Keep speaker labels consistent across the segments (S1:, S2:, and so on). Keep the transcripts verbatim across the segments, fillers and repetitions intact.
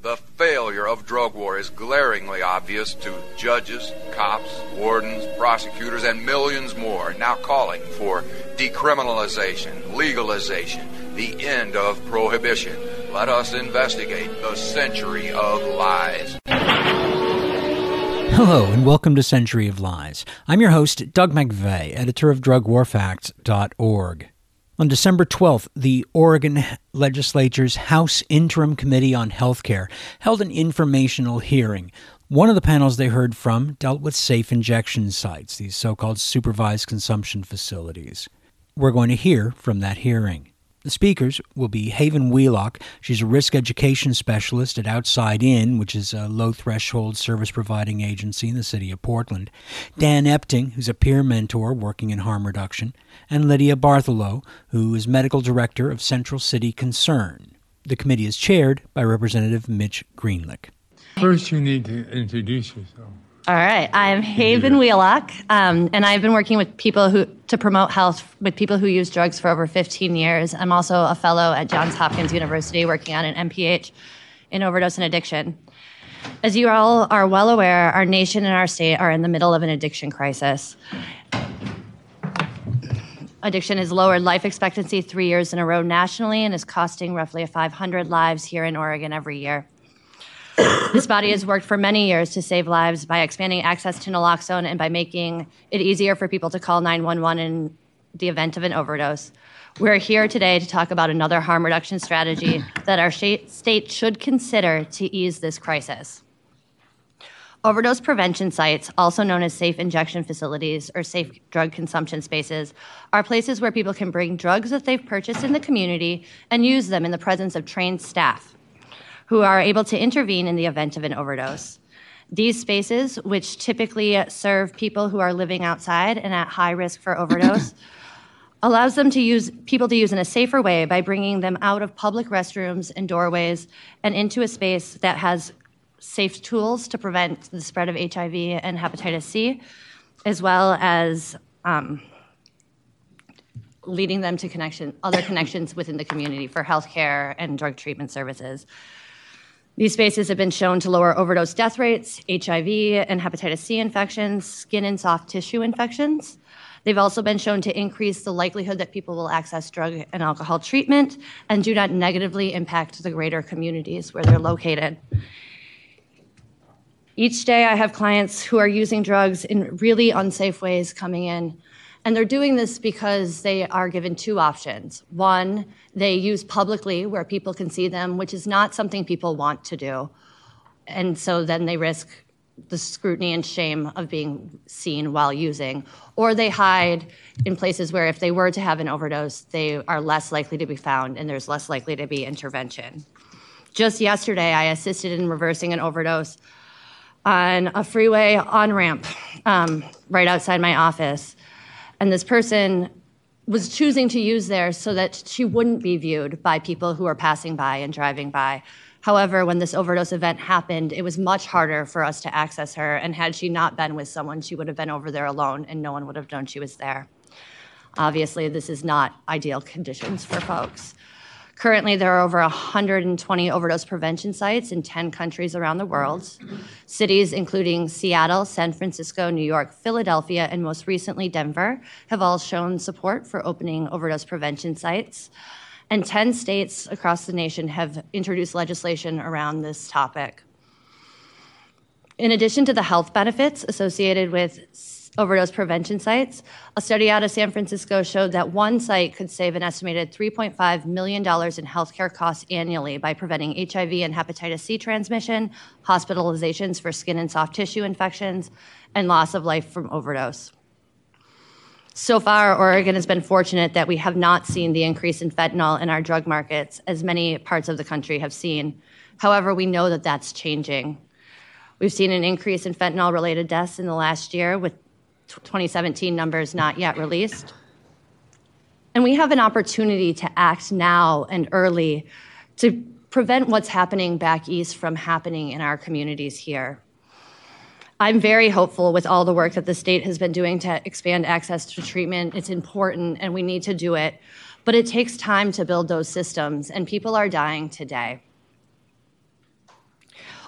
S1: The failure of drug war is glaringly obvious to judges, cops, wardens, prosecutors, and millions more now calling for decriminalization, legalization, the end of prohibition. Let us investigate the century of lies.
S2: Hello, and welcome to Century of Lies. I'm your host, Doug McVeigh, editor of drug war facts dot org. On December twelfth, the Oregon Legislature's House Interim Committee on Healthcare held an informational hearing. One of the panels they heard from dealt with safe injection sites, these so-called supervised consumption facilities. We're going to hear from that hearing. The speakers will be Haven Wheelock. She's a risk education specialist at Outside In, which is a low-threshold service-providing agency in the city of Portland. Dan Epting, who's a peer mentor working in harm reduction. And Lydia Bartholow, who is medical director of Central City Concern. The committee is chaired by Representative Mitch Greenlick.
S3: First, you need to introduce yourself.
S4: All right. I'm Haven Wheelock, um, and I've been working with people who to promote health with people who use drugs for over fifteen years. I'm also a fellow at Johns Hopkins University working on an M P H in overdose and addiction. As you all are well aware, our nation and our state are in the middle of an addiction crisis. Addiction has lowered life expectancy three years in a row nationally and is costing roughly five hundred lives here in Oregon every year. This body has worked for many years to save lives by expanding access to naloxone and by making it easier for people to call nine one one in the event of an overdose. We're here today to talk about another harm reduction strategy that our state should consider to ease this crisis. Overdose prevention sites, also known as safe injection facilities or safe drug consumption spaces, are places where people can bring drugs that they've purchased in the community and use them in the presence of trained staff who are able to intervene in the event of an overdose. These spaces, which typically serve people who are living outside and at high risk for overdose, allows them to use people to use in a safer way by bringing them out of public restrooms and doorways and into a space that has safe tools to prevent the spread of H I V and hepatitis C, as well as um, leading them to connection, other connections within the community for healthcare and drug treatment services. These spaces have been shown to lower overdose death rates, H I V and hepatitis C infections, skin and soft tissue infections. They've also been shown to increase the likelihood that people will access drug and alcohol treatment and do not negatively impact the greater communities where they're located. Each day I have clients who are using drugs in really unsafe ways coming in. And they're doing this because they are given two options. One, they use publicly where people can see them, which is not something people want to do. And so then they risk the scrutiny and shame of being seen while using. Or they hide in places where if they were to have an overdose, they are less likely to be found and there's less likely to be intervention. Just yesterday, I assisted in reversing an overdose on a freeway on-ramp um, right outside my office. And this person was choosing to use there so that she wouldn't be viewed by people who are passing by and driving by. However, when this overdose event happened, it was much harder for us to access her. And had she not been with someone, she would have been over there alone and no one would have known she was there. Obviously, this is not ideal conditions for folks. Currently, there are over one hundred twenty overdose prevention sites in ten countries around the world. Cities including Seattle, San Francisco, New York, Philadelphia, and most recently Denver have all shown support for opening overdose prevention sites. And ten states across the nation have introduced legislation around this topic. In addition to the health benefits associated with overdose prevention sites, a study out of San Francisco showed that one site could save an estimated three point five million dollars in healthcare costs annually by preventing H I V and hepatitis C transmission, hospitalizations for skin and soft tissue infections, and loss of life from overdose. So far, Oregon has been fortunate that we have not seen the increase in fentanyl in our drug markets as many parts of the country have seen. However, we know that that's changing. We've seen an increase in fentanyl-related deaths in the last year, with twenty seventeen numbers not yet released. And we have an opportunity to act now and early to prevent what's happening back east from happening in our communities here. I'm very hopeful with all the work that the state has been doing to expand access to treatment. It's important and we need to do it, but it takes time to build those systems and people are dying today.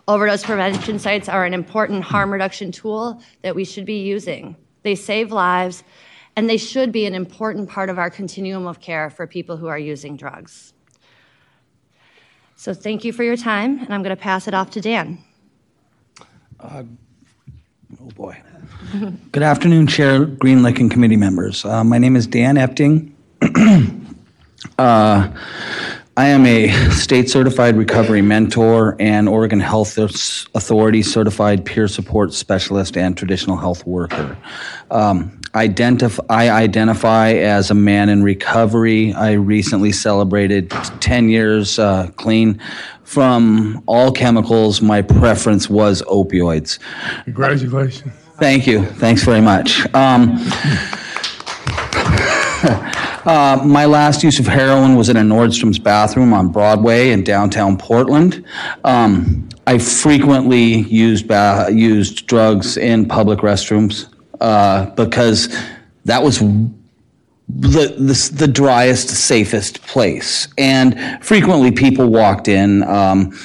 S4: Overdose prevention sites are an important harm reduction tool that we should be using. They save lives, and they should be an important part of our continuum of care for people who are using drugs. So thank you for your time, and I'm going to pass it off to Dan.
S5: Uh, oh boy. Good afternoon, Chair Greenlick and committee members. Uh, my name is Dan Epting. uh, I am a state-certified recovery mentor and Oregon Health Authority certified peer support specialist and traditional health worker. Um, identif- I identify as a man in recovery. I recently celebrated ten years uh, clean from all chemicals. My preference was opioids.
S3: Congratulations.
S5: Thank you. Thanks very much. Um, Uh, my last use of heroin was in a Nordstrom's bathroom on Broadway in downtown Portland. Um, I frequently used ba- used drugs in public restrooms uh, because that was the, the the driest, safest place. And frequently people walked in. Um,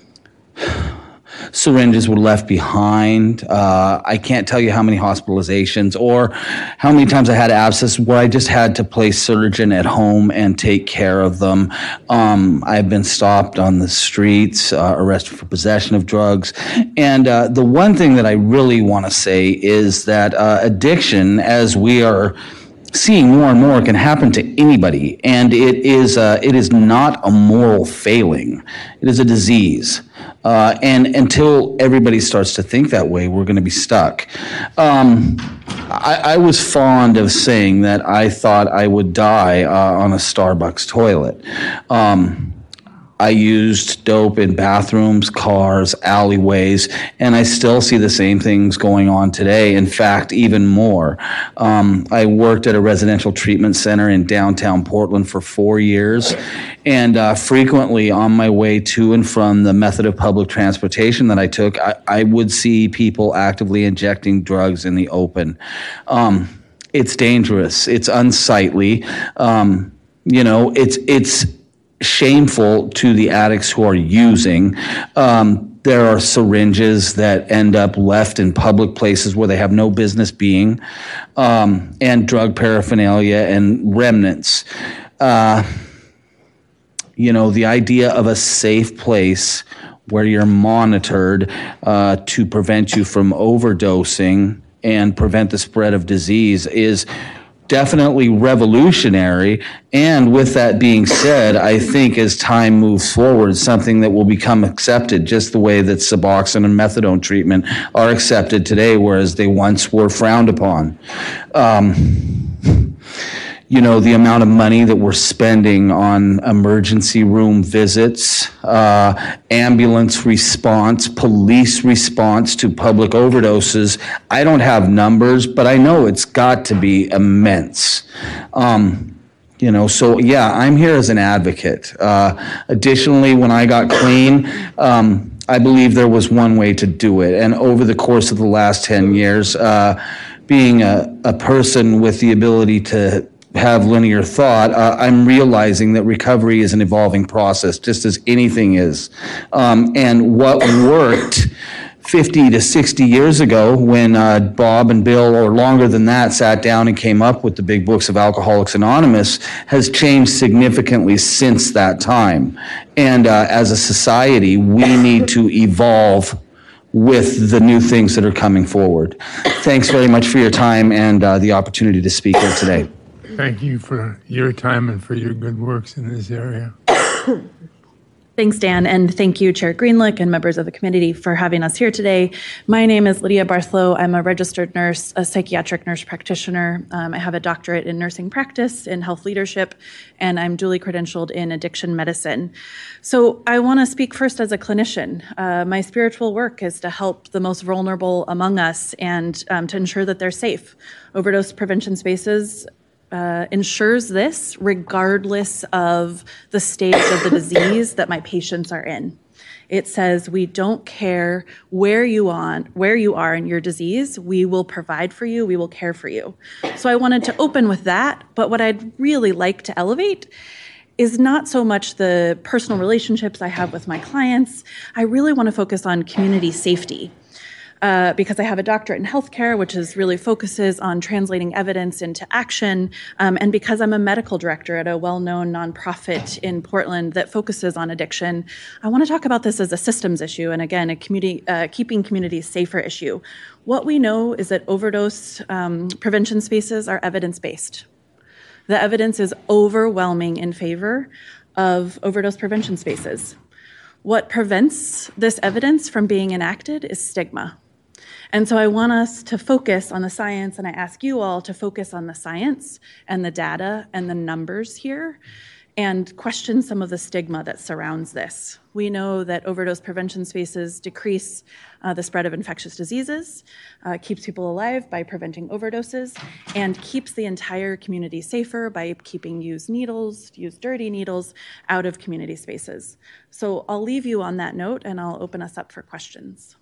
S5: Syringes were left behind. Uh, I can't tell you how many hospitalizations or how many times I had abscess where I just had to play surgeon at home and take care of them. Um, I've been stopped on the streets, uh, arrested for possession of drugs. And uh, the one thing that I really want to say is that uh, addiction, as we are seeing more and more, can happen to anybody, and it is uh, it is not a moral failing. It is a disease, uh, and until everybody starts to think that way, we're going to be stuck. Um, I, I was fond of saying that I thought I would die uh, on a Starbucks toilet. Um, I used dope in bathrooms, cars, alleyways, and I still see the same things going on today. In fact, even more. Um, I worked at a residential treatment center in downtown Portland for four years, and uh, frequently on my way to and from the method of public transportation that I took, I, I would see people actively injecting drugs in the open. Um, it's dangerous. It's unsightly. Um, you know, it's it's. shameful to the addicts who are using. Um, there are syringes that end up left in public places where they have no business being, um, and drug paraphernalia and remnants. Uh, you know, the idea of a safe place where you're monitored uh, to prevent you from overdosing and prevent the spread of disease is definitely revolutionary. And with that being said, I think as time moves forward, something that will become accepted just the way that Suboxone and methadone treatment are accepted today, whereas they once were frowned upon. Um, you know, the amount of money that we're spending on emergency room visits, uh, ambulance response, police response to public overdoses. I don't have numbers, but I know it's got to be immense. Um, you know, so yeah, I'm here as an advocate. Uh, additionally, when I got clean, um, I believe there was one way to do it. And over the course of the last ten years, uh, being a, a person with the ability to have linear thought, uh, I'm realizing that recovery is an evolving process, just as anything is. Um, and what worked fifty to sixty years ago when uh, Bob and Bill, or longer than that, sat down and came up with the big books of Alcoholics Anonymous has changed significantly since that time. And uh, as a society, we need to evolve with the new things that are coming forward. Thanks very much for your time and uh, the opportunity to speak here today.
S3: Thank you for your time and for your good works in this area.
S6: Thanks, Dan, and thank you, Chair Greenlick and members of the committee for having us here today. My name is Lydia Barthlow. I'm a registered nurse, a psychiatric nurse practitioner. Um, I have a doctorate in nursing practice in health leadership, and I'm duly credentialed in addiction medicine. So I want to speak first as a clinician. Uh, my spiritual work is to help the most vulnerable among us and um, to ensure that they're safe. Overdose prevention spaces Uh, ensures this regardless of the stage of the disease that my patients are in. It says we don't care where you on where you are in your disease, we will provide for you, we will care for you. So I wanted to open with that, but what I'd really like to elevate is not so much the personal relationships I have with my clients. I really want to focus on community safety. Uh, because I have a doctorate in healthcare, which is really focuses on translating evidence into action, um, and because I'm a medical director at a well-known nonprofit in Portland that focuses on addiction, I want to talk about this as a systems issue, and again, a community uh, keeping communities safer issue. What we know is that overdose um, prevention spaces are evidence-based. The evidence is overwhelming in favor of overdose prevention spaces. What prevents this evidence from being enacted is stigma. And so I want us to focus on the science, and I ask you all to focus on the science and the data and the numbers here and question some of the stigma that surrounds this. We know that overdose prevention spaces decrease uh, the spread of infectious diseases, uh, keeps people alive by preventing overdoses, and keeps the entire community safer by keeping used needles, used dirty needles, out of community spaces. So I'll leave you on that note, and I'll open us up for questions.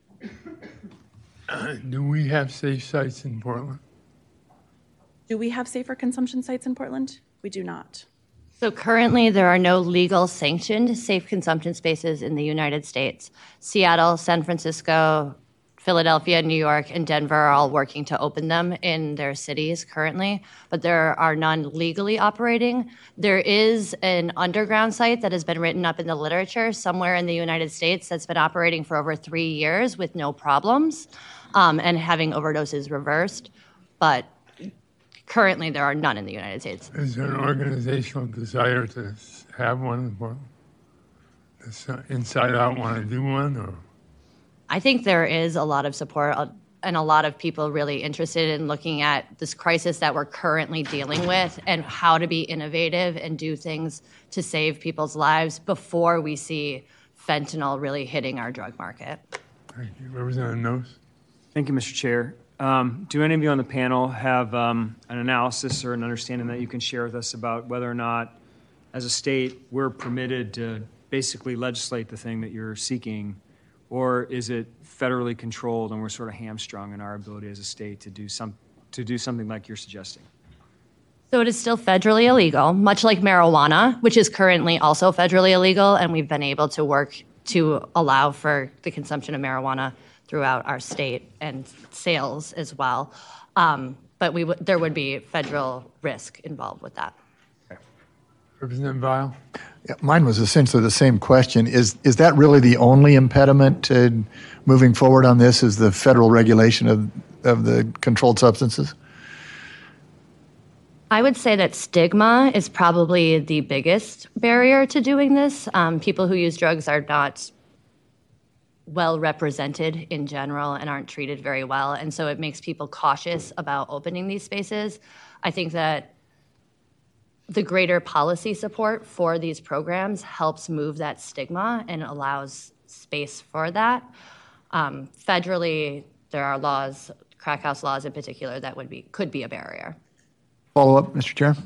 S3: Uh, do we have safe sites in Portland?
S6: Do we have safer consumption sites in Portland? We do not.
S4: So currently, there are no legal sanctioned safe consumption spaces in the United States. Seattle, San Francisco, Philadelphia, New York, and Denver are all working to open them in their cities currently, but there are none legally operating. There is an underground site that has been written up in the literature somewhere in the United States that's been operating for over three years with no problems um, and having overdoses reversed, but currently there are none in the United States.
S3: Is there an organizational desire to have one in Portland? Does Inside Out want to do one, or?
S4: I think there is a lot of support and a lot of people really interested in looking at this crisis that we're currently dealing with and how to be innovative and do things to save people's lives before we see fentanyl really hitting our drug market.
S3: Thank you. Representative Knowles.
S7: Thank you, Mister Chair. Um, do any of you on the panel have um, an analysis or an understanding that you can share with us about whether or not, as a state, we're permitted to basically legislate the thing that you're seeking? Or is it federally controlled and we're sort of hamstrung in our ability as a state to do some to do something like you're suggesting?
S4: So it is still federally illegal, much like marijuana, which is currently also federally illegal, and we've been able to work to allow for the consumption of marijuana throughout our state and sales as well. Um, but we w- there would be federal risk involved with that.
S3: Representative Vial.
S8: Yeah, mine was essentially the same question. Is is that really the only impediment to moving forward on this, is the federal regulation of, of the controlled substances?
S4: I would say that stigma is probably the biggest barrier to doing this. Um, people who use drugs are not well represented in general and aren't treated very well. And so it makes people cautious about opening these spaces. I think that the greater policy support for these programs helps move that stigma and allows space for that. Um, federally, there are laws, crack house laws in particular, that would be could be a barrier.
S8: Follow up, Mister Chair.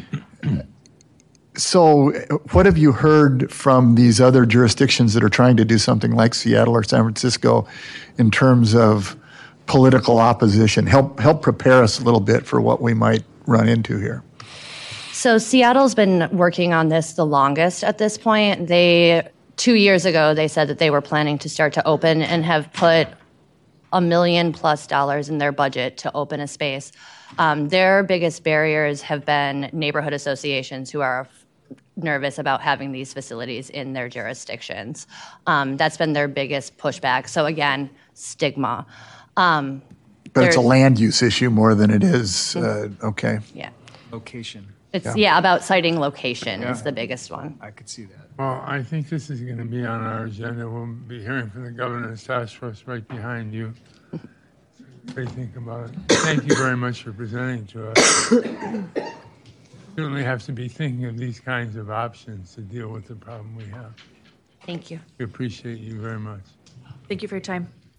S8: So what have you heard from these other jurisdictions that are trying to do something like Seattle or San Francisco in terms of political opposition? Help help prepare us a little bit for what we might run into here.
S4: So Seattle's been working on this the longest at this point. They, two years ago, they said that they were planning to start to open and have put a million plus dollars in their budget to open a space. Um, their biggest barriers have been neighborhood associations who are f- nervous about having these facilities in their jurisdictions. Um, that's been their biggest pushback. So again, stigma. Um,
S8: but it's a land use issue more than it is, uh, okay.
S4: Yeah.
S7: Location.
S4: It's, yeah.
S8: Yeah.
S4: yeah, about citing location
S3: Yeah.
S4: is the biggest one.
S7: I could see that.
S3: Well, I think this is going to be on our agenda. We'll be hearing from the governor's task force right behind you. What do you think about it? Thank you very much for presenting to us. Certainly have to be thinking of these kinds of options to deal with the problem we have.
S4: Thank you.
S3: We appreciate you very much.
S6: Thank you for your time.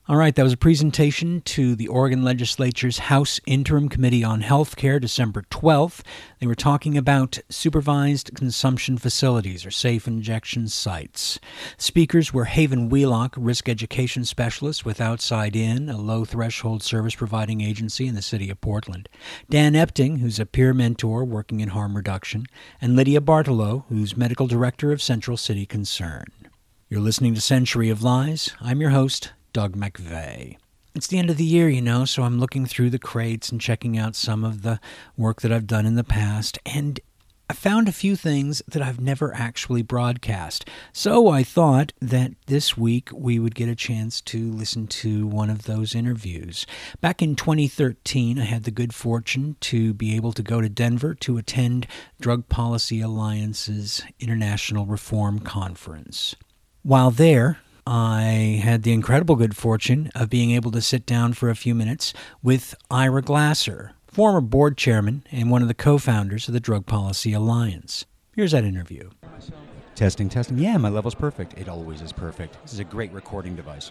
S2: All right, that was a presentation to the Oregon Legislature's House Interim Committee on Healthcare, December twelfth. They were talking about supervised consumption facilities, or safe injection sites. Speakers were Haven Wheelock, risk education specialist with Outside In, a low-threshold service-providing agency in the city of Portland, Dan Epting, who's a peer mentor working in harm reduction, and Lydia Bartolo, who's medical director of Central City Concern. You're listening to Century of Lies. I'm your host, Doug McVeigh. It's the end of the year, you know, so I'm looking through the crates and checking out some of the work that I've done in the past, and I found a few things that I've never actually broadcast. So I thought that this week we would get a chance to listen to one of those interviews. Back in twenty thirteen, I had the good fortune to be able to go to Denver to attend Drug Policy Alliance's International Reform Conference. While there, I had the incredible good fortune of being able to sit down for a few minutes with Ira Glasser, former board chairman and one of the co-founders of the Drug Policy Alliance. Here's that interview.
S9: Testing, testing. Yeah, my level's perfect. It always is perfect. This is a great recording device.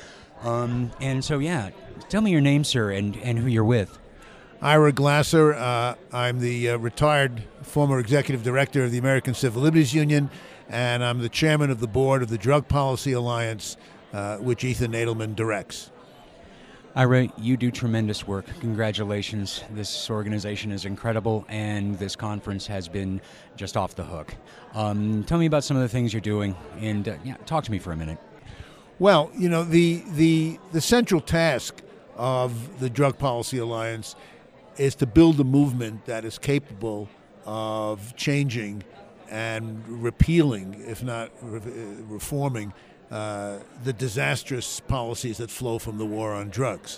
S9: Um, and so, yeah, tell me your name, sir, and, and who you're with.
S10: Ira Glasser. Uh, I'm the uh, retired former executive director of the American Civil Liberties Union, and I'm the chairman of the board of the Drug Policy Alliance, uh, which Ethan Nadelman directs.
S9: Ira, you do tremendous work. Congratulations. This organization is incredible, and this conference has been just off the hook. Um, tell me about some of the things you're doing, and uh, yeah, talk to me for a minute.
S10: Well, you know, the, the, the central task of the Drug Policy Alliance is to build a movement that is capable of changing and repealing, if not re- reforming, uh, the disastrous policies that flow from the war on drugs.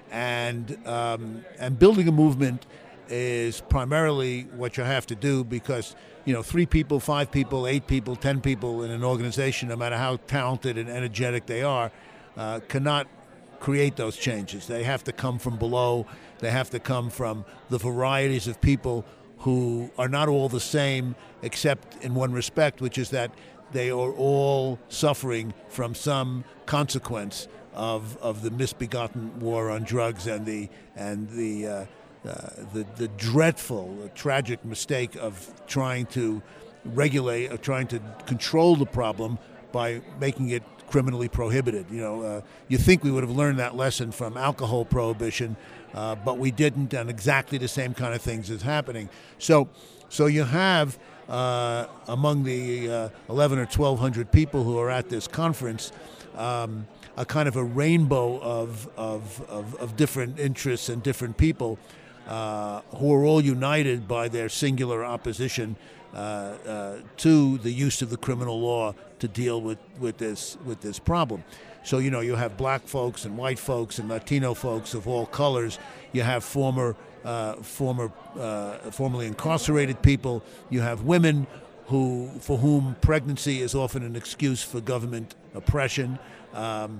S10: And, um, and building a movement is primarily what you have to do because, you know, three people, five people, eight people, ten people in an organization, no matter how talented and energetic they are, uh, cannot create those changes. They have to come from below. They have to come from the varieties of people who are not all the same, except in one respect, which is that they are all suffering from some consequence of of the misbegotten war on drugs and the and the uh, uh, the, the dreadful, uh, tragic mistake of trying to regulate, or trying to control the problem by making it criminally prohibited. You know, uh, you think we would have learned that lesson from alcohol prohibition, uh, but we didn't, and exactly the same kind of things is happening. So, so you have uh, among the uh, eleven or twelve hundred people who are at this conference, um, a kind of a rainbow of of, of, of different interests and different people uh, who are all united by their singular opposition uh, uh, to the use of the criminal law to deal with, with this with this problem. So, you know, you have black folks and white folks and Latino folks of all colors. You have former uh, former uh, formerly incarcerated people. You have women who for whom pregnancy is often an excuse for government oppression. Um,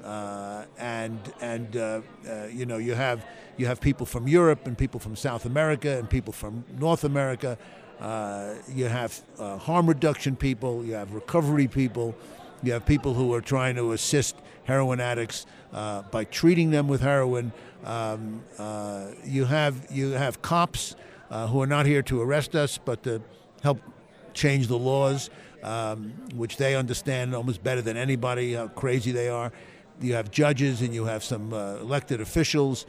S10: uh, and and uh, uh, you know, you have you have people from Europe and people from South America and people from North America. Uh, you have uh, harm reduction people, you have recovery people, you have people who are trying to assist heroin addicts uh, by treating them with heroin. Um, uh, you have you have cops uh, who are not here to arrest us, but to help change the laws, um, which they understand almost better than anybody how crazy they are. You have judges and you have some uh, elected officials.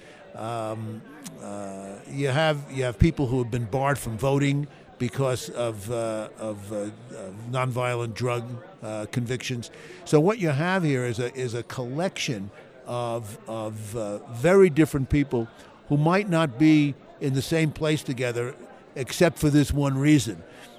S10: Um, uh, you have you have people who have been barred from voting because of, uh, of, uh, of nonviolent drug uh, convictions. So what you have here is a is a collection of of uh, very different people who might not be in the same place together, except for this one reason.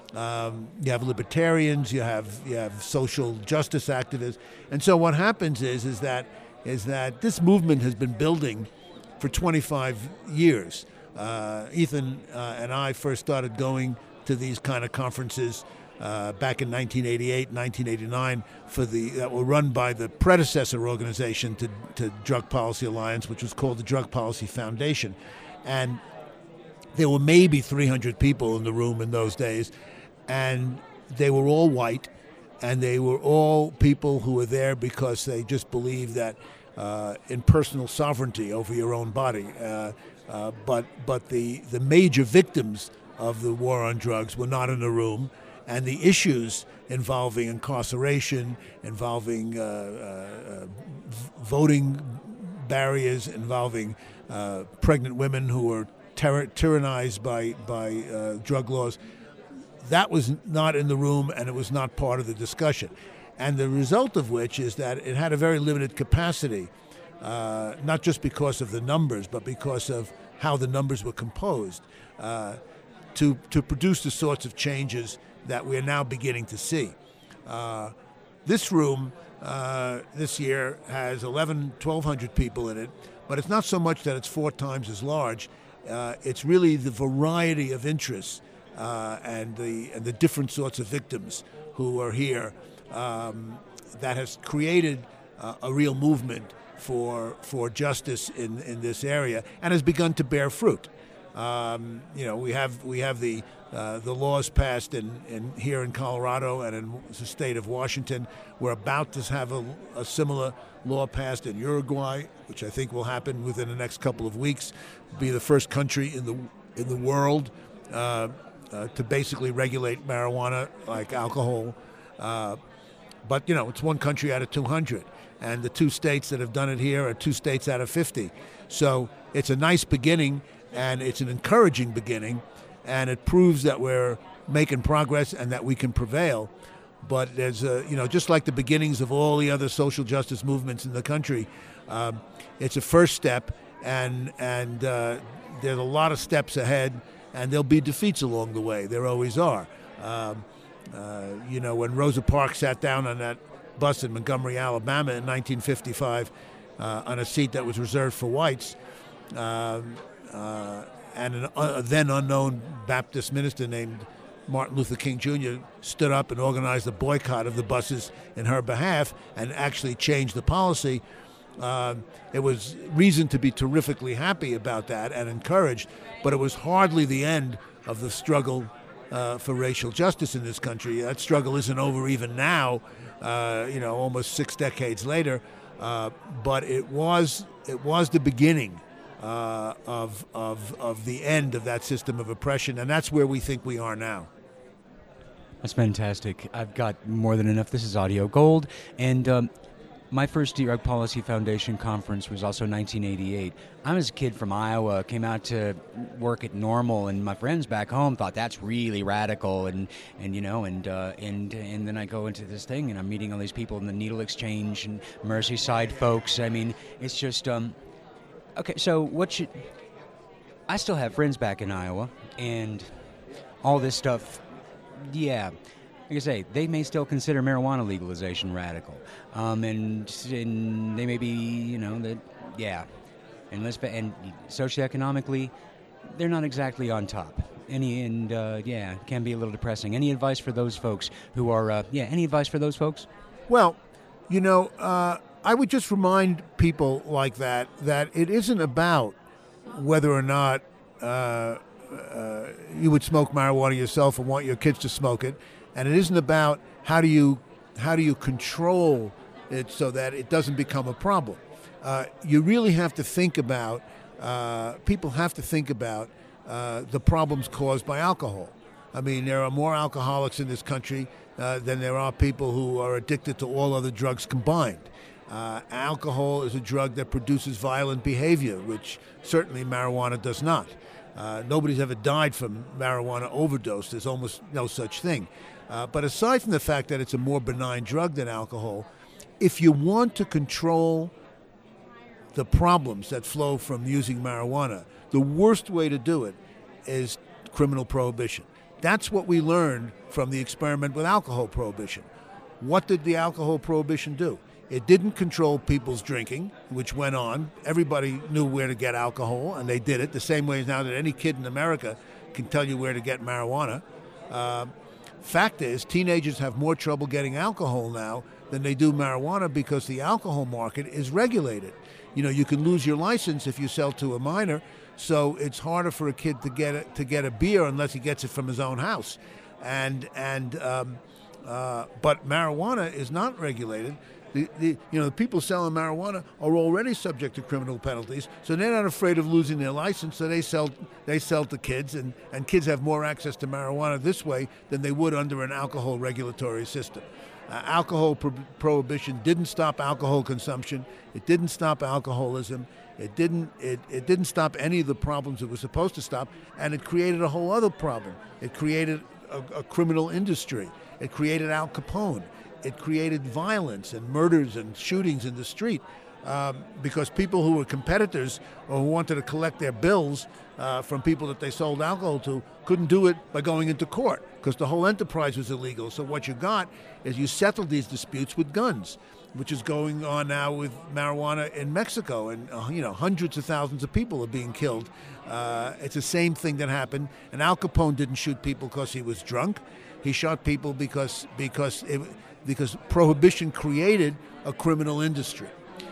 S10: Um, you have libertarians, you have you have social justice activists, and so what happens is is that is that this movement has been building for twenty-five years. Uh, Ethan uh, and I first started going to these kind of conferences uh, back in nineteen eighty-eight, nineteen eighty-nine, for the that were run by the predecessor organization to, to Drug Policy Alliance, which was called the Drug Policy Foundation, and there were maybe three hundred people in the room in those days, and they were all white, and they were all people who were there because they just believed that uh, in personal sovereignty over your own body. Uh, uh, but but the, the major victims of the war on drugs were not in the room, and the issues involving incarceration, involving uh, uh, voting barriers, involving uh, pregnant women who were tyr- tyrannized by, by uh, drug laws, that was not in the room, and it was not part of the discussion. And the result of which is that it had a very limited capacity, uh, not just because of the numbers, but because of how the numbers were composed, uh, to, to produce the sorts of changes that we're now beginning to see. Uh, this room uh, this year has eleven, twelve hundred people in it, but it's not so much that it's four times as large. Uh, it's really the variety of interests uh, and the and the different sorts of victims who are here um, that has created uh, a real movement for for justice in, in this area, and has begun to bear fruit. Um, you know, we have we have the uh, the laws passed in, in here in Colorado and in the state of Washington. We're about to have a, a similar law passed in Uruguay, which I think will happen within the next couple of weeks. Be the first country in the in the world uh, uh, to basically regulate marijuana like alcohol. Uh, but you know, it's one country out of two hundred, and the two states that have done it here are two states out of fifty. So it's a nice beginning. And it's an encouraging beginning, and it proves that we're making progress and that we can prevail. But there's, a, you know, just like the beginnings of all the other social justice movements in the country, um, it's a first step, and and uh, there's a lot of steps ahead, and there'll be defeats along the way. There always are. Um, uh, you know, when Rosa Parks sat down on that bus in Montgomery, Alabama in nineteen fifty-five uh, on a seat that was reserved for whites, um, Uh, and an, a then unknown Baptist minister named Martin Luther King Junior stood up and organized a boycott of the buses in her behalf and actually changed the policy. Uh, it was reason to be terrifically happy about that and encouraged, but it was hardly the end of the struggle uh, for racial justice in this country. That struggle isn't over even now, uh, you know, almost six decades later, uh, but it was it was the beginning Uh, of, of, of the end of that system of oppression, and that's where we think we are now.
S9: That's fantastic. I've got more than enough. This is Audio Gold, and um, my first Drug Policy Foundation conference was also nineteen eighty-eight. I was a kid from Iowa, came out to work at Normal, and my friends back home thought that's really radical, and, and you know, and uh, and and then I go into this thing, and I'm meeting all these people in the Needle Exchange and Merseyside folks. I mean, it's just... Um, Okay, so what should... I still have friends back in Iowa, and all this stuff, yeah. Like I say, they may still consider marijuana legalization radical. Um, and, and they may be, you know, that, yeah. And, let's, and socioeconomically, they're not exactly on top. Any, and, uh, yeah, it can be a little depressing. Any advice for those folks who are, uh, yeah, any advice for those folks?
S10: Well, you know... Uh I would just remind people like that that it isn't about whether or not uh, uh, you would smoke marijuana yourself or want your kids to smoke it, and it isn't about how do you how do you control it so that it doesn't become a problem. Uh, you really have to think about uh, people have to think about uh, the problems caused by alcohol. I mean, there are more alcoholics in this country uh, than there are people who are addicted to all other drugs combined. Uh, alcohol is a drug that produces violent behavior, which certainly marijuana does not. Uh, nobody's ever died from marijuana overdose. There's almost no such thing. Uh, but aside from the fact that it's a more benign drug than alcohol, if you want to control the problems that flow from using marijuana, the worst way to do it is criminal prohibition. That's what we learned from the experiment with alcohol prohibition. What did the alcohol prohibition do? It didn't control people's drinking, which went on. Everybody knew where to get alcohol, and they did it the same way as now that any kid in America can tell you where to get marijuana. Uh, fact is, teenagers have more trouble getting alcohol now than they do marijuana because the alcohol market is regulated. You know, you can lose your license if you sell to a minor, so it's harder for a kid to get a, to get a beer unless he gets it from his own house. And and um, uh, but marijuana is not regulated. The, the, you know, the people selling marijuana are already subject to criminal penalties, so they're not afraid of losing their license, so they sell they sell to kids, and, and kids have more access to marijuana this way than they would under an alcohol regulatory system. Uh, alcohol pro- prohibition didn't stop alcohol consumption. It didn't stop alcoholism. It didn't it, it didn't stop any of the problems it was supposed to stop, and it created a whole other problem. It created a, a criminal industry. It created Al Capone. It created violence and murders and shootings in the street um, because people who were competitors or who wanted to collect their bills uh, from people that they sold alcohol to couldn't do it by going into court because the whole enterprise was illegal. So what you got is you settled these disputes with guns, which is going on now with marijuana in Mexico, and uh, you know hundreds of thousands of people are being killed. Uh, it's the same thing that happened, and Al Capone didn't shoot people because he was drunk. He shot people because because it, because prohibition created a criminal industry,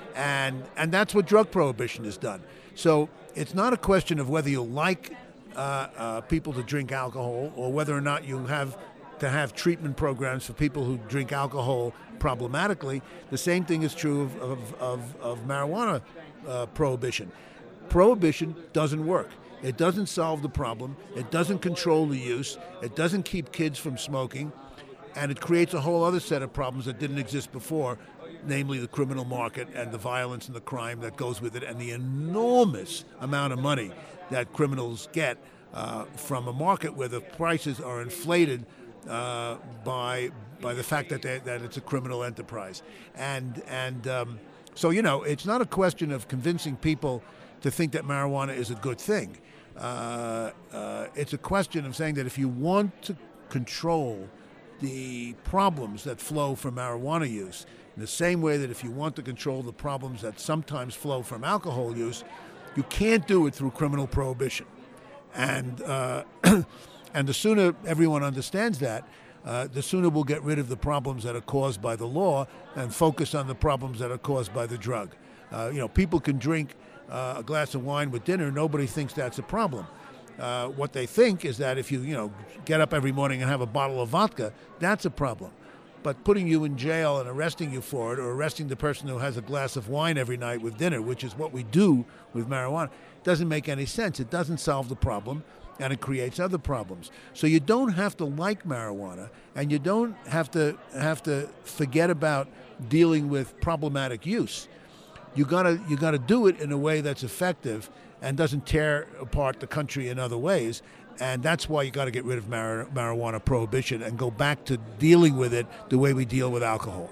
S10: and and that's what drug prohibition has done. So it's not a question of whether you like uh, uh, people to drink alcohol or whether or not you have to have treatment programs for people who drink alcohol problematically. The same thing is true of of, of, of marijuana uh, prohibition. Prohibition doesn't work. It doesn't solve the problem. It doesn't control the use. It doesn't keep kids from smoking. And it creates a whole other set of problems that didn't exist before, namely the criminal market and the violence and the crime that goes with it and the enormous amount of money that criminals get uh, from a market where the prices are inflated uh, by by the fact that they, that it's a criminal enterprise. And, and um, so, you know, it's not a question of convincing people to think that marijuana is a good thing. Uh, uh, it's a question of saying that if you want to control the problems that flow from marijuana use, in the same way that if you want to control the problems that sometimes flow from alcohol use, you can't do it through criminal prohibition. And uh, and the sooner everyone understands that, uh, the sooner we'll get rid of the problems that are caused by the law and focus on the problems that are caused by the drug. Uh, you know, people can drink Uh, a glass of wine with dinner. Nobody thinks that's a problem. Uh, what they think is that if you, you know, get up every morning and have a bottle of vodka, that's a problem. But putting you in jail and arresting you for it, or arresting the person who has a glass of wine every night with dinner, which is what we do with marijuana, doesn't make any sense. It doesn't solve the problem, and it creates other problems. So you don't have to like marijuana, and you don't have to have to forget about dealing with problematic use. You gotta you gotta do it in a way that's effective and doesn't tear apart the country in other ways, and that's why you got to get rid of mar- marijuana prohibition and go back to dealing with it the way we deal with alcohol.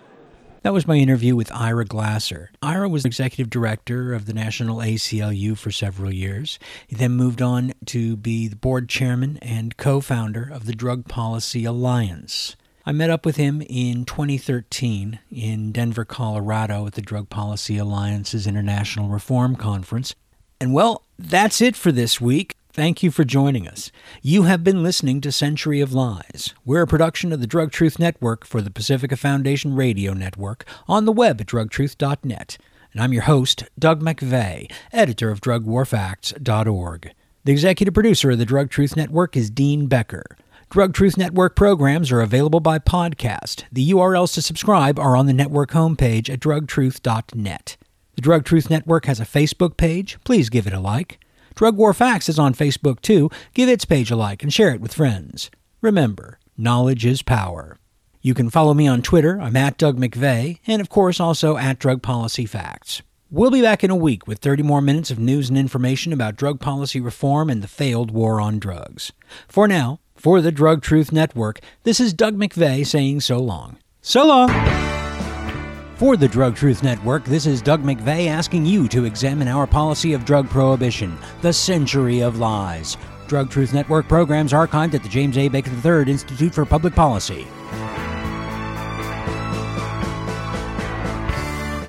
S2: That was my interview with Ira Glasser. Ira was executive director of the National A C L U for several years. He then moved on to be the board chairman and co-founder of the Drug Policy Alliance. I met up with him in twenty thirteen in Denver, Colorado at the Drug Policy Alliance's International Reform Conference. And well, that's it for this week. Thank you for joining us. You have been listening to Century of Lies. We're a production of the Drug Truth Network for the Pacifica Foundation Radio Network on the web at drug truth dot net. And I'm your host, Doug McVeigh, editor of drug war facts dot org. The executive producer of the Drug Truth Network is Dean Becker. Drug Truth Network programs are available by podcast. The U R Ls to subscribe are on the network homepage at drug truth dot net. The Drug Truth Network has a Facebook page. Please give it a like. Drug War Facts is on Facebook too. Give its page a like and share it with friends. Remember, knowledge is power. You can follow me on Twitter. I'm at Doug McVeigh, and of course also at Drug Policy Facts. We'll be back in a week with thirty more minutes of news and information about drug policy reform and the failed war on drugs. For now, for the Drug Truth Network, this is Doug McVeigh saying so long. So long! For the Drug Truth Network, this is Doug McVeigh asking you to examine our policy of drug prohibition, the Century of Lies. Drug Truth Network programs archived at the James A. Baker the third Institute for Public Policy.